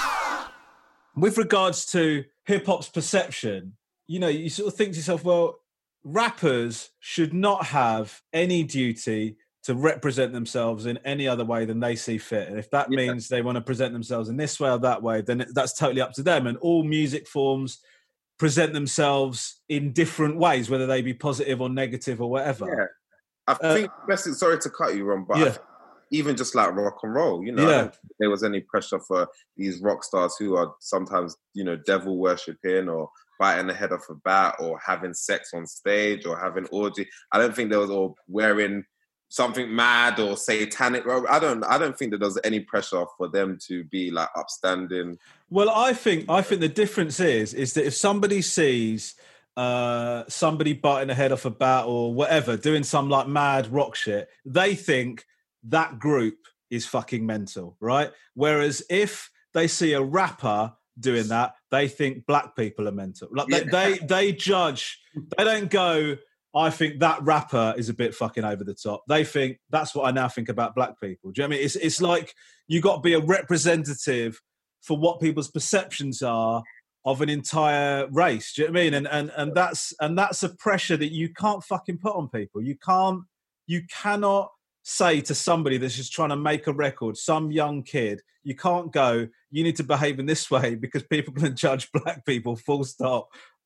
With regards to hip-hop's perception, you sort of think to yourself, well, rappers should not have any duty to represent themselves in any other way than they see fit. And if that means they want to present themselves in this way or that way, then that's totally up to them. And all music forms present themselves in different ways, whether they be positive or negative or whatever. Yeah. I think, sorry to cut you, Ron, but even just like rock and roll, I don't think there was any pressure for these rock stars who are sometimes, devil worshipping or biting the head off a bat or having sex on stage or having orgy. I don't think there was all wearing something mad or satanic. I don't think that there was any pressure for them to be like upstanding. Well, I think the difference is that if somebody sees somebody biting the head off a bat or whatever, doing some like mad rock shit, they think that group is fucking mental, right? Whereas if they see a rapper doing that, they think black people are mental. Like they judge. They don't go, I think that rapper is a bit fucking over the top. They think, that's what I now think about black people. Do you know what I mean? It's like you got to be a representative for what people's perceptions are of an entire race. Do you know what I mean? And that's a pressure that you can't fucking put on people. You cannot say to somebody that's just trying to make a record, some young kid, you can't go, you need to behave in this way because people can judge black people, full stop,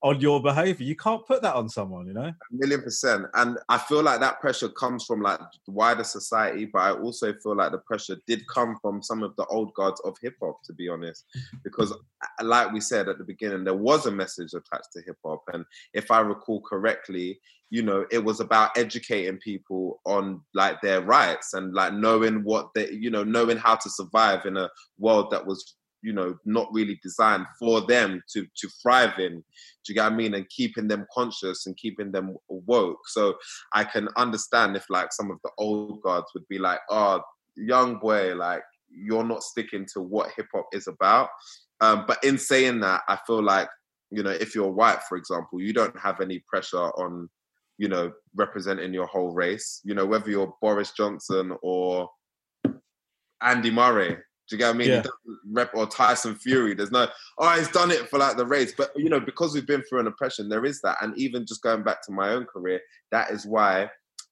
on your behaviour. You can't put that on someone, you know? 1,000,000%. And I feel like that pressure comes from like the wider society, but I also feel like the pressure did come from some of the old guards of hip hop, to be honest. Because like we said at the beginning, there was a message attached to hip hop. And if I recall correctly, you know, it was about educating people on like their rights and like knowing what they, you know, knowing how to survive in a world that was, you know, not really designed for them to thrive in. Do you get what I mean? And keeping them conscious and keeping them woke. So I can understand if like some of the old guards would be like, oh, young boy, like you're not sticking to what hip hop is about. But in saying that, I feel like, you know, if you're white, for example, you don't have any pressure on, you know, representing your whole race, you know, whether you're Boris Johnson or Andy Murray. Do you get what I mean? Yeah. Or Tyson Fury. There's no, oh, he's done it for like the race. But, you know, because we've been through an oppression, there is that. And even just going back to my own career, that is why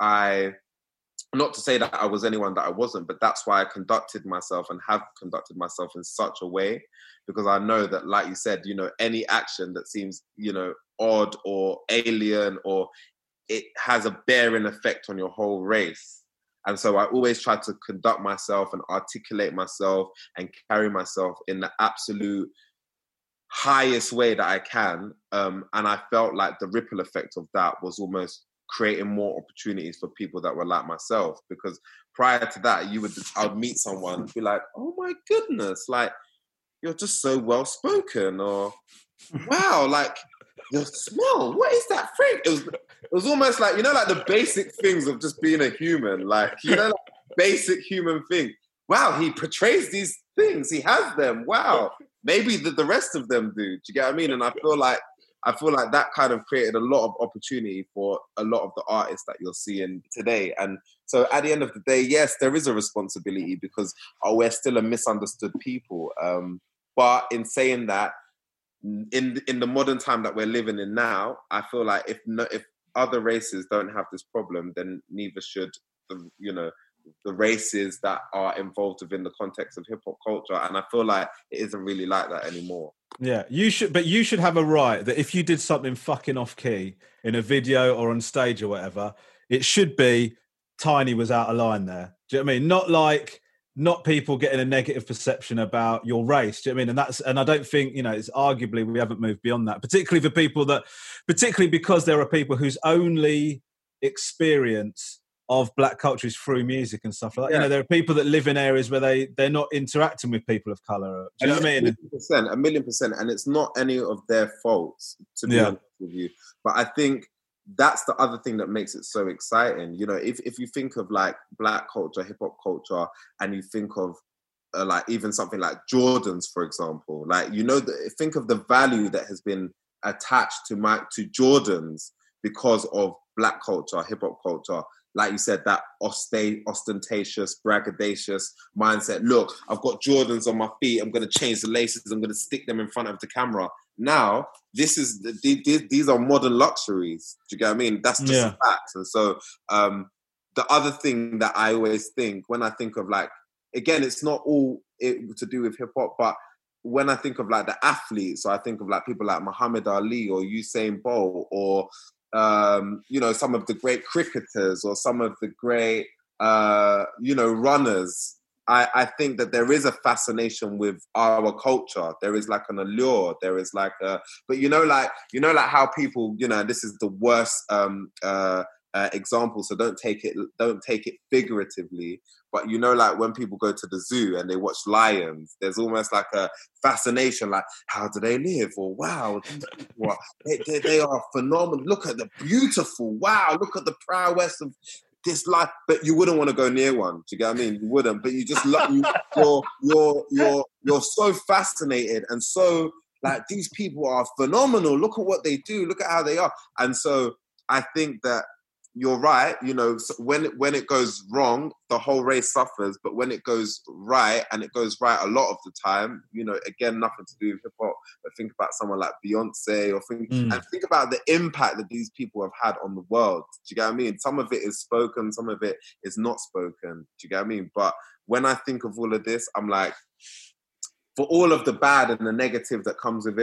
not to say that I was anyone that I wasn't, but that's why I conducted myself and have conducted myself in such a way. Because I know that, like you said, you know, any action that seems, you know, odd or alien, or it has a bearing effect on your whole race. And so I always try to conduct myself and articulate myself and carry myself in the absolute highest way that I can. And I felt like the ripple effect of that was almost creating more opportunities for people that were like myself. Because prior to that, I would meet someone and be like, oh my goodness, like, you're just so well spoken, or wow, like your smell, what is that thing? It was almost like, you know, like the basic things of just being a human, like, you know, like basic human thing. Wow, he portrays these things, he has them. Wow, maybe the rest of them do. Do you get what I mean? And I feel like that kind of created a lot of opportunity for a lot of the artists that you're seeing today. And so at the end of the day, yes, there is a responsibility because we're still a misunderstood people. But in saying that, in the modern time that we're living in now, I feel like if other races don't have this problem, then neither should the races that are involved within the context of hip hop culture. And I feel like it isn't really like that anymore. Yeah, you should have a right that if you did something fucking off key in a video or on stage or whatever, it should be Tiny was out of line there. Do you know what I mean? Not people getting a negative perception about your race. Do you know what I mean? And I don't think, you know, it's arguably we haven't moved beyond that, particularly because there are people whose only experience of black culture is through music and stuff like that. Yeah. You know, there are people that live in areas where they're not interacting with people of colour. Do you know what I mean? 1,000,000%. And it's not any of their faults, to be honest with you. But I think that's the other thing that makes it so exciting. You know, if you think of like black culture, hip hop culture, and you think of like even something like Jordans, for example, like, you know, think of the value that has been attached to Jordans because of black culture, hip hop culture. Like you said, that ostentatious, braggadocious mindset. Look, I've got Jordans on my feet. I'm going to change the laces. I'm going to stick them in front of the camera. Now, these are modern luxuries. Do you get what I mean? That's just a fact. And so the other thing that I always think when I think of, like, again, it's not all to do with hip hop, but when I think of like the athletes, so I think of like people like Muhammad Ali or Usain Bolt or you know, some of the great cricketers or some of the great you know, runners. I think that there is a fascination with our culture. There is like an allure. There is like but you know like how people, you know, this is the worst example, so don't take it figuratively. But you know, like when people go to the zoo and they watch lions, there's almost like a fascination, like, how do they live? Or wow, they are phenomenal. Look at the beautiful. Wow, look at the prowess of this life. But you wouldn't want to go near one. Do you get what I mean? You wouldn't. But you just you're so fascinated and so like, these people are phenomenal. Look at what they do. Look at how they are. And so I think that you're right. You know, when it goes wrong, the whole race suffers. But when it goes right, and it goes right a lot of the time, you know, again, nothing to do with hip hop, but think about someone like Beyonce, or think about the impact that these people have had on the world. Do you get what I mean? Some of it is spoken, some of it is not spoken. Do you get what I mean? But when I think of all of this, I'm like, for all of the bad and the negative that comes with it,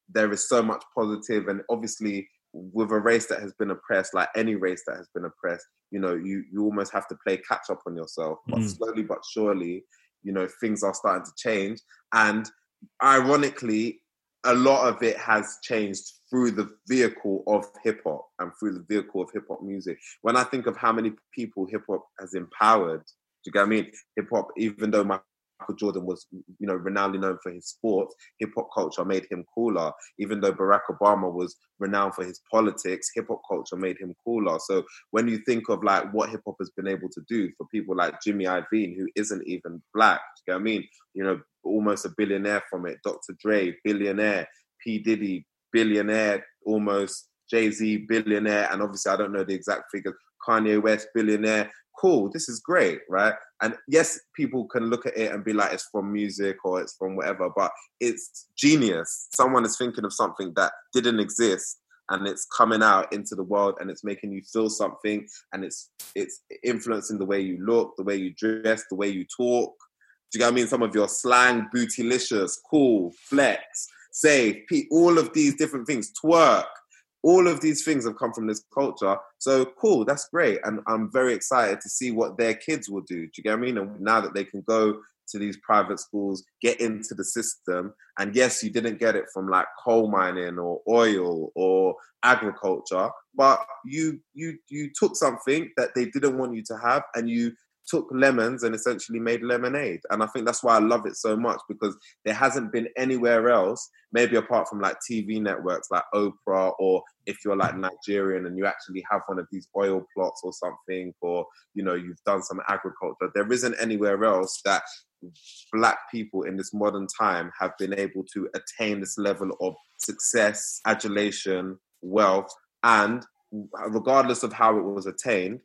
there is so much positive, and obviously with a race that has been oppressed, like any race that has been oppressed, you know, you almost have to play catch up on yourself. But slowly but surely, you know, things are starting to change. And ironically, a lot of it has changed through the vehicle of hip hop and through the vehicle of hip hop music. When I think of how many people hip hop has empowered, do you get what I mean? Hip hop, even though Michael Jordan was, you know, renownedly known for his sport, hip hop culture made him cooler. Even though Barack Obama was renowned for his politics, hip hop culture made him cooler. So when you think of like what hip hop has been able to do for people like Jimmy Iovine, who isn't even black, do you get what I mean? You know, almost a billionaire from it. Dr. Dre, billionaire. P. Diddy, billionaire, almost. Jay-Z, billionaire. And obviously, I don't know the exact figures. Kanye West, billionaire. Cool, this is great, right? And yes, people can look at it and be like, it's from music or it's from whatever, but it's genius. Someone is thinking of something that didn't exist and it's coming out into the world and it's making you feel something, and it's influencing the way you look, the way you dress, the way you talk. Do you get what I mean? Some of your slang, bootylicious, cool, flex, safe, all of these different things, twerk. All of these things have come from this culture. So cool, that's great. And I'm very excited to see what their kids will do. Do you get what I mean? And now that they can go to these private schools, get into the system. And yes, you didn't get it from like coal mining or oil or agriculture, but you took something that they didn't want you to have and you took lemons and essentially made lemonade. And I think that's why I love it so much, because there hasn't been anywhere else, maybe apart from like TV networks like Oprah, or if you're like Nigerian and you actually have one of these oil plots or something, or, you know, you've done some agriculture, there isn't anywhere else that Black people in this modern time have been able to attain this level of success, adulation, wealth, and regardless of how it was attained,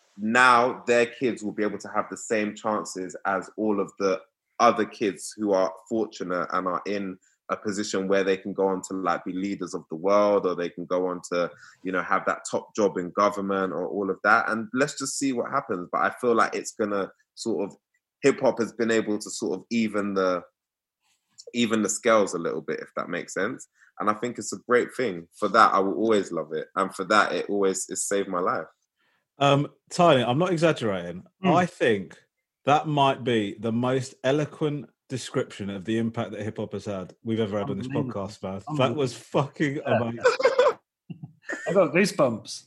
now their kids will be able to have the same chances as all of the other kids who are fortunate and are in a position where they can go on to like be leaders of the world, or they can go on to, you know, have that top job in government or all of that. And let's just see what happens. But I feel like it's gonna sort of, hip hop has been able to sort of even the scales a little bit, if that makes sense. And I think it's a great thing. For that, I will always love it. And for that, it saved my life. Tiny, I'm not exaggerating. I think that might be the most eloquent description of the impact that hip hop has had we've ever had on this podcast, man. That was fucking amazing. I got goosebumps.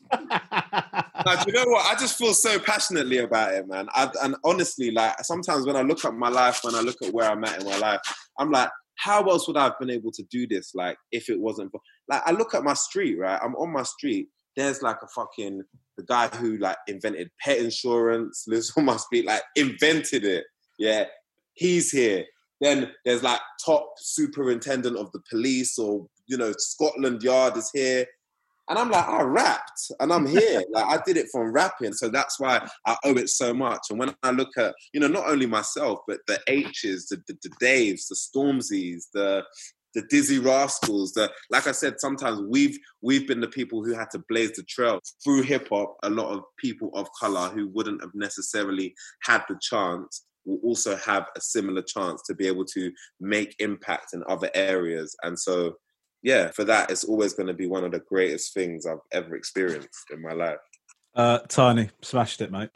Do you know what? I just feel so passionately about it, man. And honestly, like sometimes when I look at my life, when I look at where I'm at in my life, I'm like, how else would I have been able to do this? Like, if it wasn't for, like, I look at my street, right? I'm on my street. There's like the guy who like invented pet insurance, lives on my street, like invented it. Yeah, he's here. Then there's like top superintendent of the police, or, you know, Scotland Yard is here. And I'm like, I rapped and I'm here. Like, I did it from rapping. So that's why I owe it so much. And when I look at, you know, not only myself, but the H's, the Daves, the Stormzy's, the Dizzy Rascals, like I said, sometimes we've been the people who had to blaze the trail through hip hop. A lot of people of color who wouldn't have necessarily had the chance will also have a similar chance to be able to make impact in other areas. And so, yeah, for that, it's always going to be one of the greatest things I've ever experienced in my life. Tiny, smashed it, mate.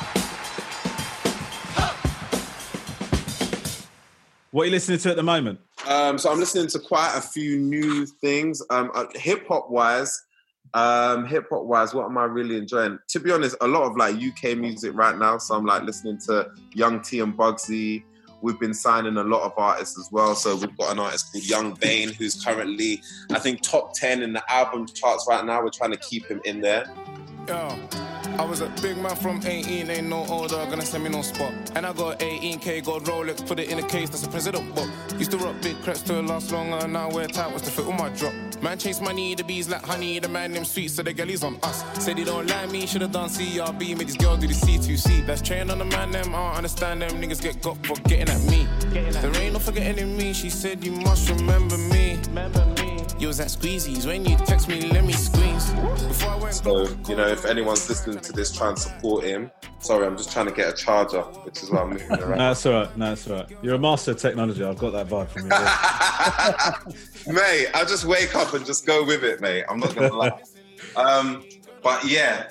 What are you listening to at the moment? So I'm listening to quite a few new things. Hip-hop wise, what am I really enjoying? To be honest, a lot of like UK music right now. So I'm like listening to Young T and Bugsy. We've been signing a lot of artists as well. So we've got an artist called Young Bane, who's currently, I think, top 10 in the album charts right now. We're trying to keep him in there. Yo, I was a big man from 18, ain't no older, gonna send me no spot. And I got 18K, got Rolex, put it in a case, that's a president book. Used to rock big crepes to last longer, now wear tight was to fit all my drop. Man chase money, the bees like honey, the man them sweet, so the girlies on us. Said he don't like me, should've done CRB, made these girls do the C2C. That's train on the man, them, I don't understand them, niggas get got for getting at me. There ain't no forgetting in me, she said you must remember me. You was at Squeezies when you text me, let me squeeze. Before I went. So, you know, if anyone's listening to this, try and support him. Sorry, I'm just trying to get a charger, which is why I'm moving around. No, that's all right. You're a master of technology. I've got that vibe from you. Mate, I just wake up and just go with it, mate. I'm not gonna lie. But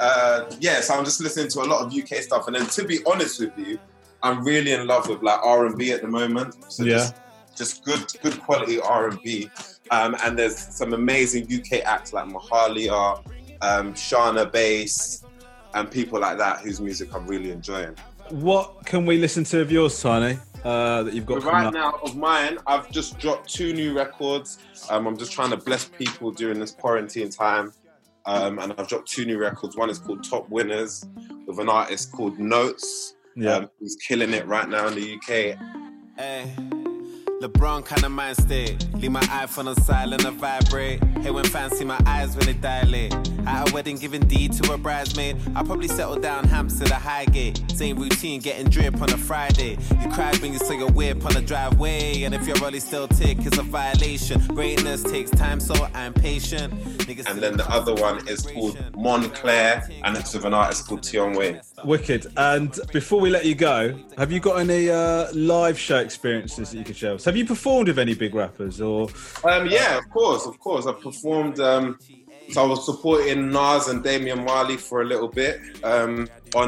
so I'm just listening to a lot of UK stuff, and then to be honest with you, I'm really in love with like R&B at the moment. So just good quality R&B. And there's some amazing UK acts like Mahalia, Shana Bass, and people like that whose music I'm really enjoying. What can we listen to of yours, Tiny, that you've got right now? Of mine, I've just dropped 2 new records. I'm just trying to bless people during this quarantine time. And I've dropped 2 new records. One is called Top Winners with an artist called Notes, who's killing it right now in the UK. Hey. LeBron kind of mind state. Leave my iPhone on silent and vibrate. Hey, when fans see my eyes when they dilate. At a wedding giving deed to a bridesmaid. I'll probably settle down Hampstead or Highgate. Same routine, getting drip on a Friday. You cried when you saw your whip on the driveway. And if your rollie still tick, it's a violation. Greatness takes time, so I'm patient. And then the other one is called Montclair, and it's with an artist called Tion Wayne. Wicked. And before we let you go, have you got any live show experiences that you could share with us? Have you performed with any big rappers? Or yeah, of course. I performed. So I was supporting Nas and Damian Marley for a little bit on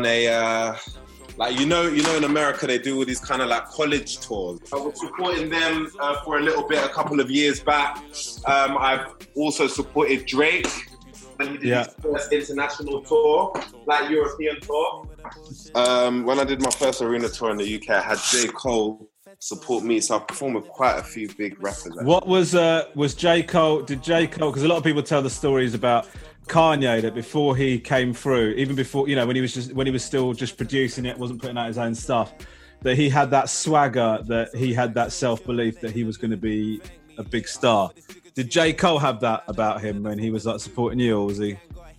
a like you know in America they do all these kind of like college tours. I was supporting them for a little bit a couple of years back. I've also supported Drake when he did his first international tour, like European tour. When I did my first arena tour in the UK, I had J. Cole support me, so I performed with quite a few big rappers. Actually. What was J. Cole? Did J. Cole? Because a lot of people tell the stories about Kanye that before he came through, even before when he was still just producing it, wasn't putting out his own stuff, that he had that swagger, that he had that self-belief that he was going to be a big star. Did J. Cole have that about him when he was like supporting you, or was he?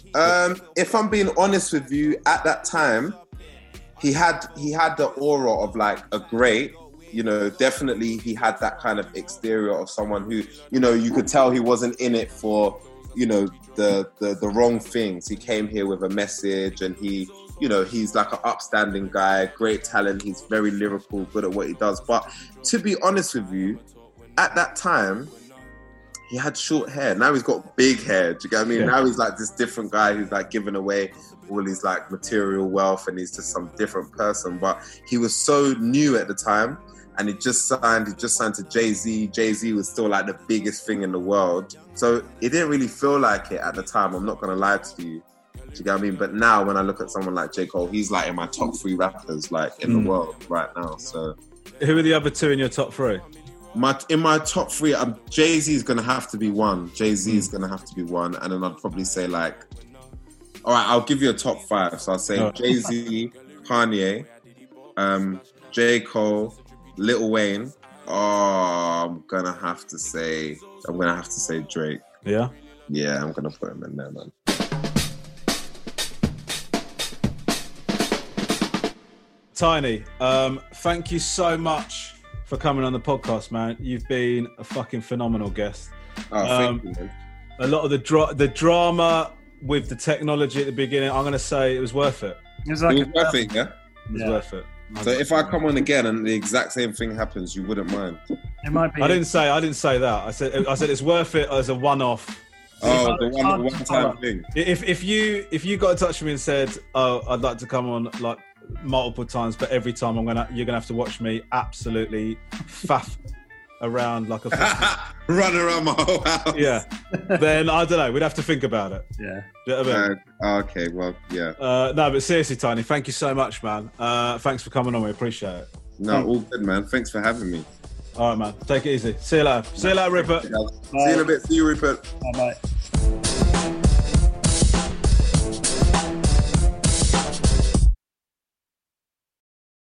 If I'm being honest with you, at that time, he had the aura of like a great. Definitely he had that kind of exterior of someone who, you could tell he wasn't in it for, the wrong things. He came here with a message, and he's like an upstanding guy, great talent. He's very lyrical, good at what he does. But to be honest with you, at that time, he had short hair. Now he's got big hair. Do you get what I mean? Yeah. Now he's like this different guy who's like giving away all his like material wealth, and he's just some different person. But he was so new at the time, and he just signed to Jay-Z. Jay-Z was still like the biggest thing in the world. So it didn't really feel like it at the time. I'm not going to lie to you. Do you get what I mean? But now when I look at someone like J. Cole, he's like in my top 3 rappers like in the world right now. So who are the other 2 in your top 3? In my top 3, Jay-Z is going to have to be one. Jay-Z is going to have to be one. And then I'd probably say like, all right, I'll give you a top 5. So I'll say Jay-Z, Kanye, J. Cole, Lil Wayne. I'm gonna have to say Drake. Yeah? Yeah, I'm gonna put him in there, man. Tiny, thank you so much for coming on the podcast, man. You've been a fucking phenomenal guest. Oh, thank you, man. A lot of the drama with the technology at the beginning, I'm gonna say it was worth it. It was worth it, yeah? It was worth it. So if I come on again and the exact same thing happens, you wouldn't mind? It might be. I didn't say that. I said it's worth it as a one-off. Oh, the one-time thing. If you got in touch with me and said, "Oh, I'd like to come on like multiple times, but every time you're gonna have to watch me absolutely faff around like a run around my whole house." Yeah. Then I don't know. We'd have to think about it. Yeah. Do you know what I mean? Okay. Well, yeah. No, but seriously, Tiny, thank you so much, man. Thanks for coming on. We appreciate it. No, all good, man. Thanks for having me. All right, man. Take it easy. See you later. See you later, Rupert. See you in a bit. See you, Rupert. Bye-bye.